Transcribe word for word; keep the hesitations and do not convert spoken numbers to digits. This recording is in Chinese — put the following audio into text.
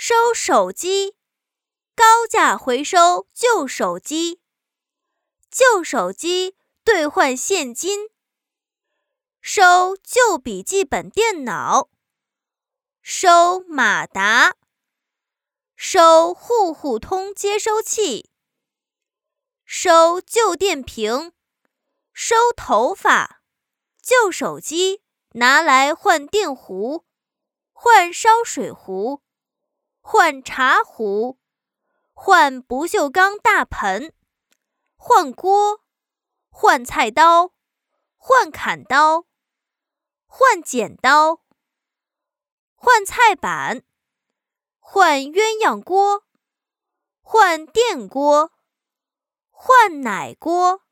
收手机，高价回收旧手机，旧手机兑换现金。收旧笔记本电脑，收马达，收户户通接收器，收旧电瓶，收头发，旧手机拿来换电壶，换烧水壶，换茶壶，换不锈钢大盆，换锅，换菜刀，换砍刀，换剪刀，换菜板，换鸳鸯锅，换电锅，换奶锅。